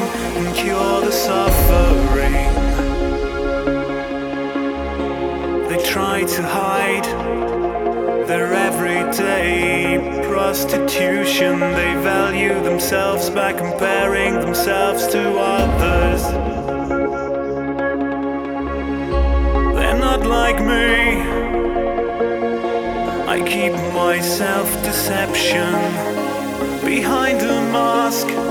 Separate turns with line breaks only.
and cure the suffering. They try to hide their everyday prostitution. They value themselves by comparing themselves to others. They're not like me. I keep my self-deception behind a mask.